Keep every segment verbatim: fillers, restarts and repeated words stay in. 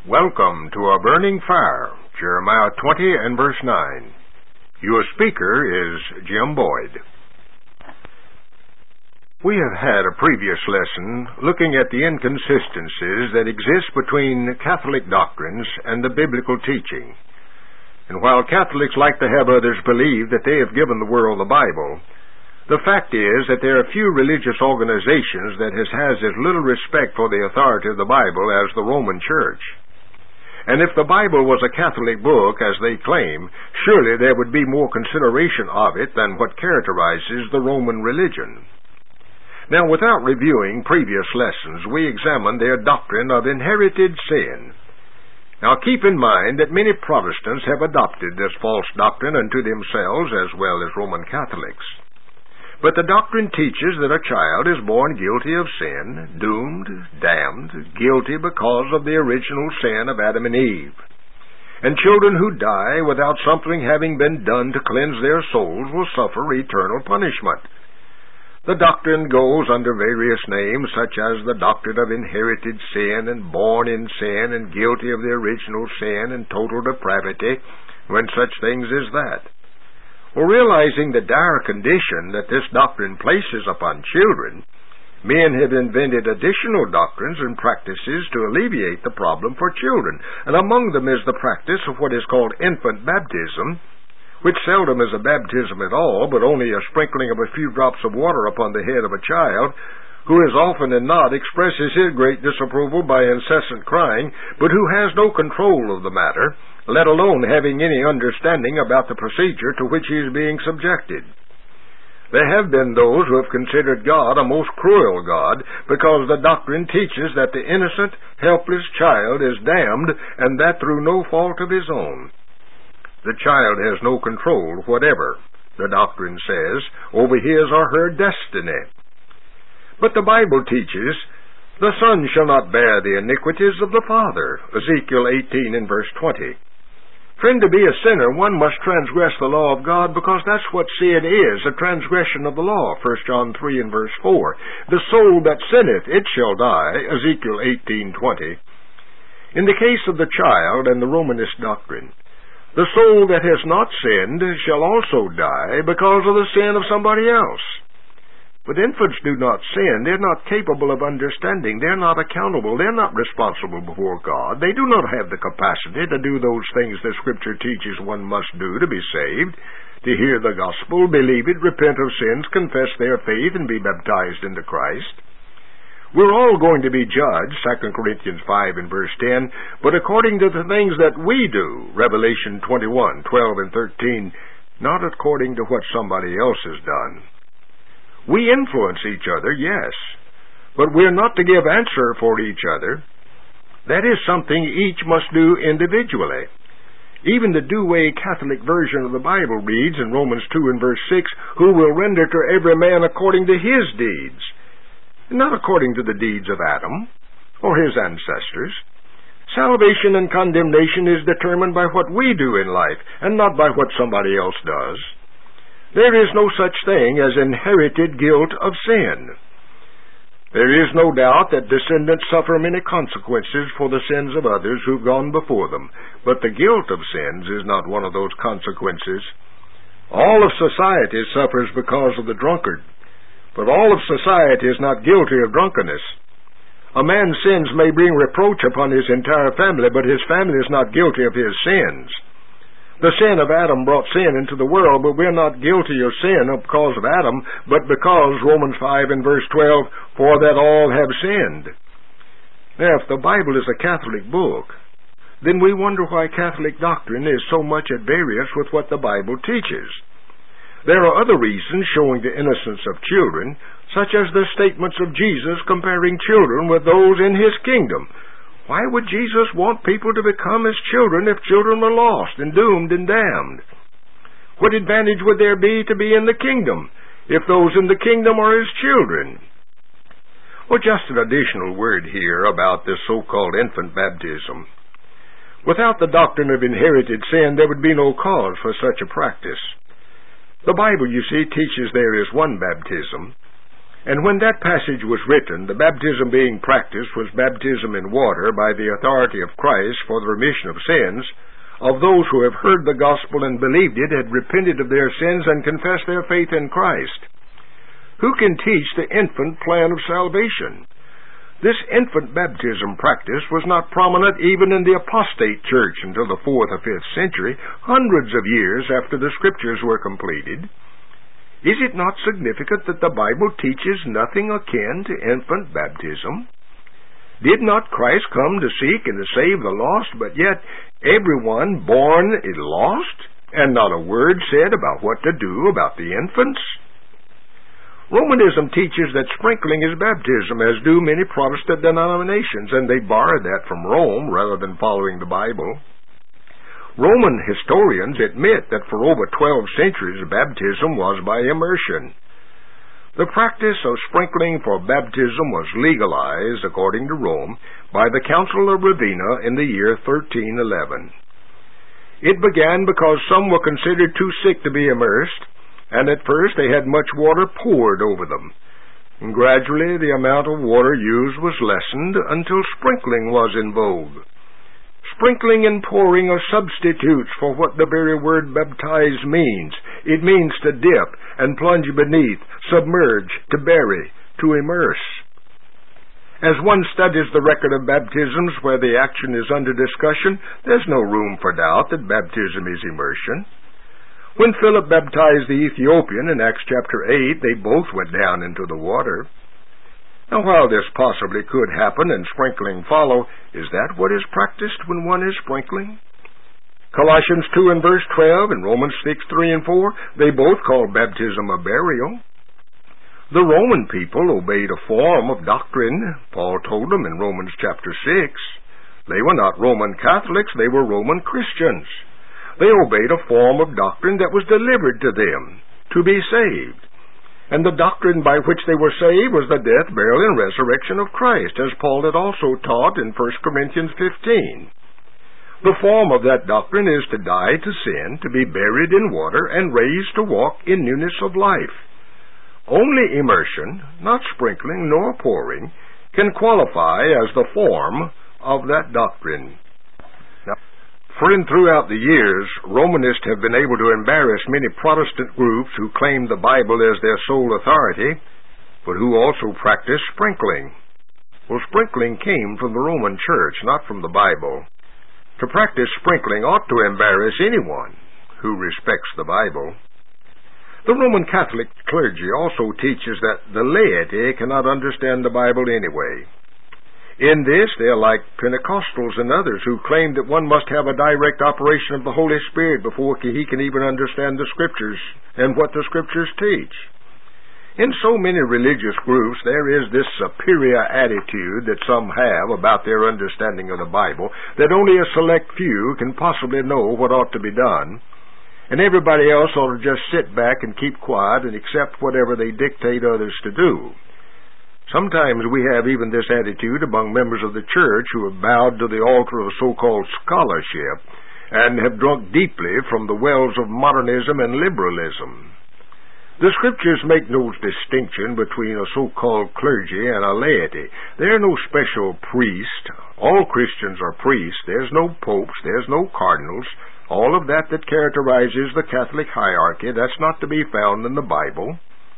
Welcome to A Burning Fire, Jeremiah twenty and verse nine. Your speaker is Jim Boyd. We have had a previous lesson looking at the inconsistencies that exist between Catholic doctrines and the biblical teaching. And while Catholics like to have others believe that they have given the world the Bible, the fact is that there are few religious organizations that has, has as little respect for the authority of the Bible as the Roman Church. And if the Bible was a Catholic book, as they claim, surely there would be more consideration of it than what characterizes the Roman religion. Now, without reviewing previous lessons, we examined their doctrine of inherited sin. Now, keep in mind that many Protestants have adopted this false doctrine unto themselves as well as Roman Catholics. But the doctrine teaches that a child is born guilty of sin, doomed, damned, guilty because of the original sin of Adam and Eve. And children who die without something having been done to cleanse their souls will suffer eternal punishment. The doctrine goes under various names, such as the doctrine of inherited sin and born in sin and guilty of the original sin and total depravity, when such things as that. Well, realizing the dire condition that this doctrine places upon children, men have invented additional doctrines and practices to alleviate the problem for children, and among them is the practice of what is called infant baptism, which seldom is a baptism at all, but only a sprinkling of a few drops of water upon the head of a child, who as often as not expresses his great disapproval by incessant crying, but who has no control of the matter, let alone having any understanding about the procedure to which he is being subjected. There have been those who have considered God a most cruel God, because the doctrine teaches that the innocent, helpless child is damned, and that through no fault of his own. The child has no control whatever, the doctrine says, over his or her destiny. But the Bible teaches, the Son shall not bear the iniquities of the Father, Ezekiel eighteen and verse twenty. Friend, to be a sinner, one must transgress the law of God, because that's what sin is, a transgression of the law, First John three and verse four. The soul that sinneth, it shall die, Ezekiel eighteen twenty. In the case of the child and the Romanist doctrine, the soul that has not sinned shall also die because of the sin of somebody else. But infants do not sin. They're not capable of understanding. They're not accountable. They're not responsible before God. They do not have the capacity to do those things the Scripture teaches one must do to be saved, to hear the gospel, believe it, repent of sins, confess their faith, and be baptized into Christ. We're all going to be judged, Second Corinthians five and verse ten, but according to the things that we do, Revelation twenty-one, twelve and thirteen, not according to what somebody else has done. We influence each other, yes, but we're not to give answer for each other. That is something each must do individually. Even the Douay Catholic version of the Bible reads in Romans two and verse six, who will render to every man according to his deeds, not according to the deeds of Adam or his ancestors. Salvation and condemnation is determined by what we do in life and not by what somebody else does. There is no such thing as inherited guilt of sin. There is no doubt that descendants suffer many consequences for the sins of others who've gone before them, but the guilt of sins is not one of those consequences. All of society suffers because of the drunkard, but all of society is not guilty of drunkenness. A man's sins may bring reproach upon his entire family, but his family is not guilty of his sins. The sin of Adam brought sin into the world, but we're not guilty of sin because of Adam, but because, Romans five and verse twelve, for that all have sinned. Now, if the Bible is a Catholic book, then we wonder why Catholic doctrine is so much at variance with what the Bible teaches. There are other reasons showing the innocence of children, such as the statements of Jesus comparing children with those in His kingdom. Why would Jesus want people to become as children if children were lost and doomed and damned? What advantage would there be to be in the kingdom if those in the kingdom are His children? Well, just an additional word here about this so-called infant baptism. Without the doctrine of inherited sin, there would be no cause for such a practice. The Bible, you see, teaches there is one baptism, And when that passage was written, the baptism being practiced was baptism in water by the authority of Christ for the remission of sins, of those who have heard the gospel and believed it, had repented of their sins, and confessed their faith in Christ. Who can teach the infant plan of salvation? This infant baptism practice was not prominent even in the apostate church until the fourth or fifth century, hundreds of years after the Scriptures were completed. Is it not significant that the Bible teaches nothing akin to infant baptism? Did not Christ come to seek and to save the lost, but yet everyone born is lost, and not a word said about what to do about the infants? Romanism teaches that sprinkling is baptism, as do many Protestant denominations, and they borrowed that from Rome rather than following the Bible. Roman historians admit that for over twelve centuries baptism was by immersion. The practice of sprinkling for baptism was legalized, according to Rome, by the Council of Ravenna in the year thirteen eleven. It began because some were considered too sick to be immersed, and at first they had much water poured over them. And gradually the amount of water used was lessened until sprinkling was in vogue. Sprinkling and pouring are substitutes for what the very word baptize means. It means to dip and plunge beneath, submerge, to bury, to immerse. As one studies the record of baptisms where the action is under discussion, there's no room for doubt that baptism is immersion. When Philip baptized the Ethiopian in Acts chapter eight, they both went down into the water. Now, while this possibly could happen and sprinkling follow, is that what is practiced when one is sprinkling? Colossians two and verse twelve and Romans six, three and four, they both call baptism a burial. The Roman people obeyed a form of doctrine. Paul told them in Romans chapter six. They were not Roman Catholics, they were Roman Christians. They obeyed a form of doctrine that was delivered to them to be saved. And the doctrine by which they were saved was the death, burial, and resurrection of Christ, as Paul had also taught in First Corinthians fifteen. The form of that doctrine is to die to sin, to be buried in water, and raised to walk in newness of life. Only immersion, not sprinkling nor pouring, can qualify as the form of that doctrine. Friend, throughout the years, Romanists have been able to embarrass many Protestant groups who claim the Bible as their sole authority, but who also practice sprinkling. Well, sprinkling came from the Roman Church, not from the Bible. To practice sprinkling ought to embarrass anyone who respects the Bible. The Roman Catholic clergy also teaches that the laity cannot understand the Bible anyway. In this, they are like Pentecostals and others who claim that one must have a direct operation of the Holy Spirit before he can even understand the Scriptures and what the Scriptures teach. In so many religious groups, there is this superior attitude that some have about their understanding of the Bible, that only a select few can possibly know what ought to be done, and everybody else ought to just sit back and keep quiet and accept whatever they dictate others to do. Sometimes we have even this attitude among members of the church who have bowed to the altar of so-called scholarship and have drunk deeply from the wells of modernism and liberalism. The Scriptures make no distinction between a so-called clergy and a laity. There are no special priests. All Christians are priests. There's no popes. There's no cardinals. All of that that characterizes the Catholic hierarchy, that's not to be found in the Bible.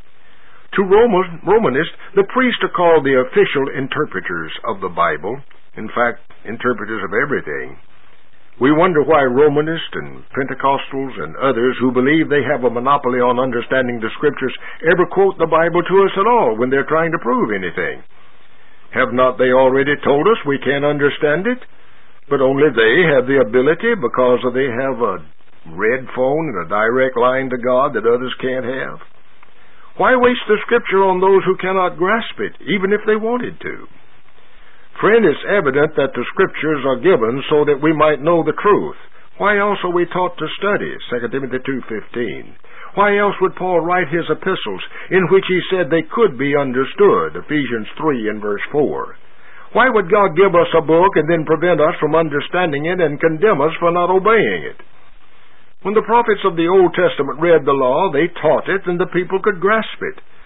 To Roman, Romanists, the priests are called the official interpreters of the Bible, in fact, interpreters of everything. We wonder why Romanists and Pentecostals and others who believe they have a monopoly on understanding the Scriptures ever quote the Bible to us at all when they're trying to prove anything. Have not they already told us we can't understand it? But only they have the ability because they have a red phone and a direct line to God that others can't have. Why waste the Scripture on those who cannot grasp it, even if they wanted to? Friend, it's evident that the Scriptures are given so that we might know the truth. Why else are we taught to study? Second Timothy two fifteen. Why else would Paul write his epistles, in which he said they could be understood? Ephesians three and verse four. Why would God give us a book and then prevent us from understanding it and condemn us for not obeying it? When the prophets of the Old Testament read the law, they taught it and the people could grasp it.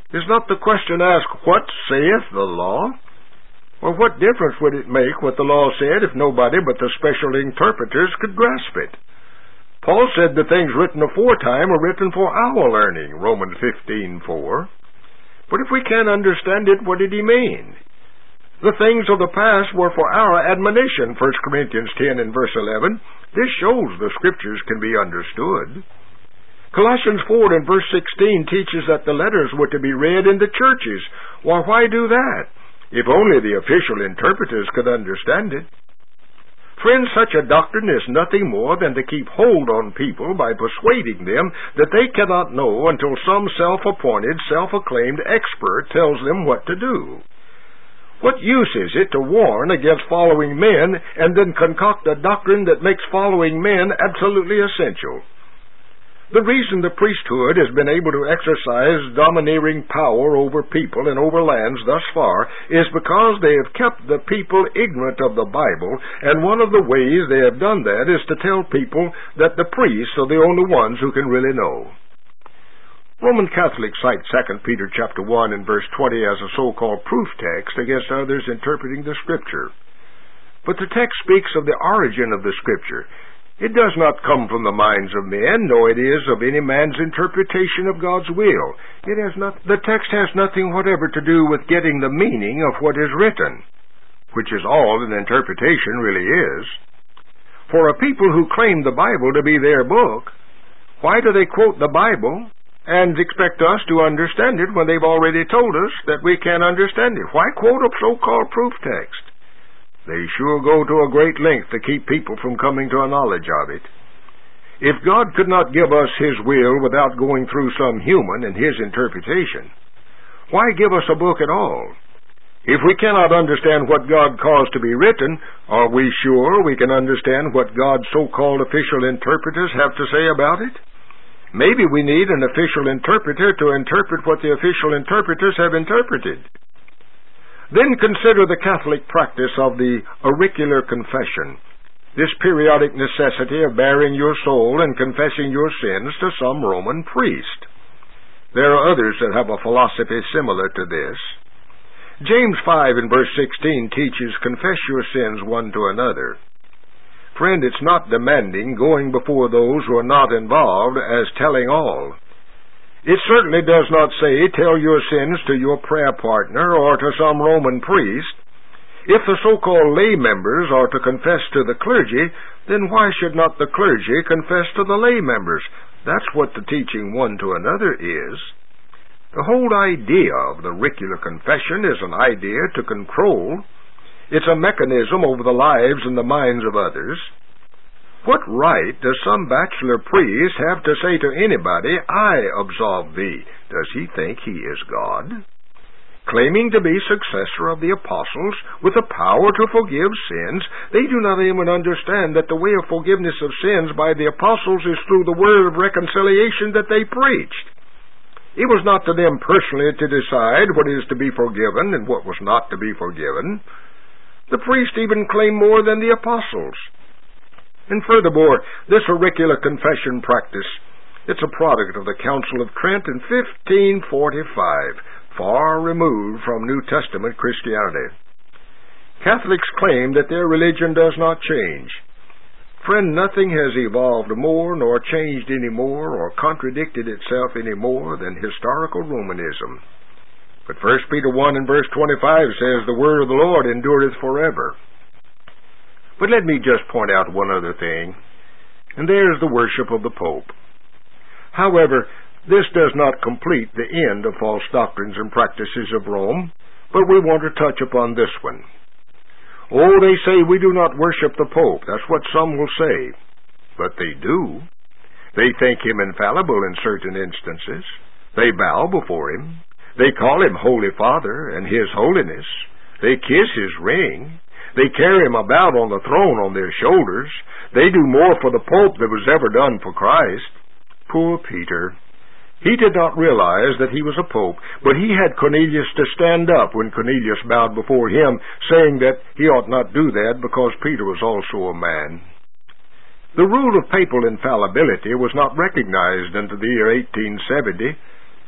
Is not the question asked, what saith the law? Or what difference would it make what the law said if nobody but the special interpreters could grasp it? Paul said the things written aforetime are written for our learning, Romans fifteen four. But if we can't understand it, what did he mean? The things of the past were for our admonition, First Corinthians ten and verse eleven. This shows the Scriptures can be understood. Colossians four and verse sixteen teaches that the letters were to be read in the churches. Well, why do that? If only the official interpreters could understand it. Friends, such a doctrine is nothing more than to keep hold on people by persuading them that they cannot know until some self-appointed, self-acclaimed expert tells them what to do. What use is it to warn against following men and then concoct a doctrine that makes following men absolutely essential? The reason the priesthood has been able to exercise domineering power over people and over lands thus far is because they have kept the people ignorant of the Bible, and one of the ways they have done that is to tell people that the priests are the only ones who can really know. Roman Catholics cite Second Peter chapter one and verse twenty as a so-called proof text against others interpreting the Scripture. But the text speaks of the origin of the Scripture. It does not come from the minds of men, nor it is of any man's interpretation of God's will. It has not, the text has nothing whatever to do with getting the meaning of what is written, which is all an interpretation really is. For a people who claim the Bible to be their book, why do they quote the Bible and expect us to understand it when they've already told us that we can't understand it? Why quote a so-called proof text? They sure go to a great length to keep people from coming to a knowledge of it. If God could not give us His will without going through some human and His interpretation, why give us a book at all? If we cannot understand what God caused to be written, are we sure we can understand what God's so-called official interpreters have to say about it? Maybe we need an official interpreter to interpret what the official interpreters have interpreted. Then consider the Catholic practice of the auricular confession, this periodic necessity of baring your soul and confessing your sins to some Roman priest. There are others that have a philosophy similar to this. James five and verse sixteen teaches, confess your sins one to another. Friend, it's not demanding going before those who are not involved as telling all. It certainly does not say, tell your sins to your prayer partner or to some Roman priest. If the so-called lay members are to confess to the clergy, then why should not the clergy confess to the lay members? That's what the teaching one to another is. The whole idea of the auricular confession is an idea to control. It's a mechanism over the lives and the minds of others. What right does some bachelor priest have to say to anybody, I absolve thee? Does he think he is God? Claiming to be successor of the apostles with the power to forgive sins, they do not even understand that the way of forgiveness of sins by the apostles is through the word of reconciliation that they preached. It was not to them personally to decide what is to be forgiven and what was not to be forgiven. The priest even claimed more than the apostles. And furthermore, this auricular confession practice, it's a product of the Council of Trent in fifteen forty-five, far removed from New Testament Christianity. Catholics claim that their religion does not change. Friend, nothing has evolved more, nor changed any more, or contradicted itself any more than historical Romanism. But First Peter one and verse twenty-five says, the word of the Lord endureth forever. But let me just point out one other thing, and there's the worship of the Pope. However, this does not complete the end of false doctrines and practices of Rome, but we want to touch upon this one. Oh, they say we do not worship the Pope. That's what some will say. But they do. They think him infallible in certain instances. They bow before him. They call him Holy Father and His Holiness. They kiss his ring. They carry him about on the throne on their shoulders. They do more for the Pope than was ever done for Christ. Poor Peter. He did not realize that he was a Pope, but he had Cornelius to stand up when Cornelius bowed before him, saying that he ought not do that because Peter was also a man. The rule of papal infallibility was not recognized until the year eighteen seventy,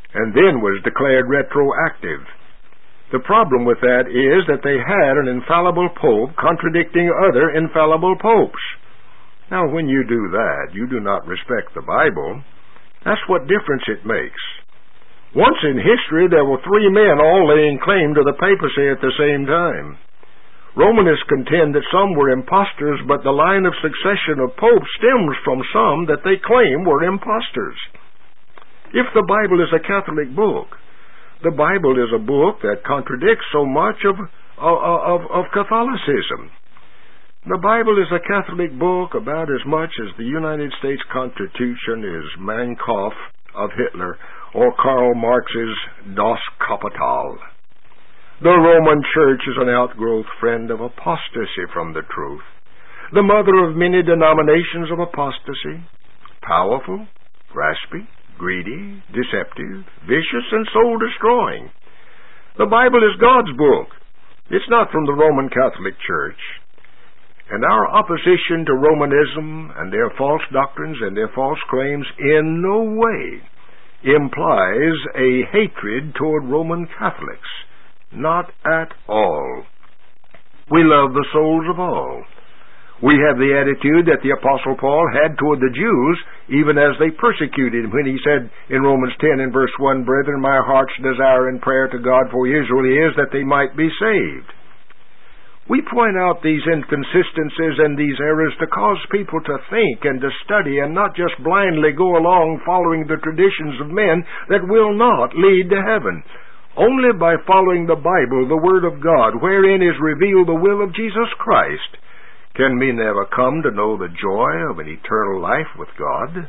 and then was declared retroactive. The problem with that is that they had an infallible pope contradicting other infallible popes. Now, when you do that, you do not respect the Bible. That's what difference it makes. Once in history, there were three men all laying claim to the papacy at the same time. Romanists contend that some were impostors, but the line of succession of popes stems from some that they claim were impostors. If the Bible is a Catholic book, the Bible is a book that contradicts so much of, of, of, of Catholicism. The Bible is a Catholic book about as much as the United States Constitution is Mein Kampf of Hitler or Karl Marx's Das Kapital. The Roman Church is an outgrowth friend of apostasy from the truth, the mother of many denominations of apostasy, powerful, grasping, greedy, deceptive, vicious, and soul-destroying. The Bible is God's book. It's not from the Roman Catholic Church. And our opposition to Romanism and their false doctrines and their false claims in no way implies a hatred toward Roman Catholics. Not at all. We love the souls of all. We have the attitude that the Apostle Paul had toward the Jews, even as they persecuted him, when he said in Romans ten and verse one, "Brethren, my heart's desire and prayer to God for Israel is that they might be saved." We point out these inconsistencies and these errors to cause people to think and to study and not just blindly go along following the traditions of men that will not lead to heaven. Only by following the Bible, the Word of God, wherein is revealed the will of Jesus Christ, can men ever come to know the joy of an eternal life with God.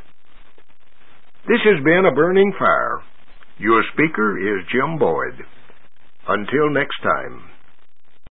This has been A Burning Fire. Your speaker is Jim Boyd. Until next time.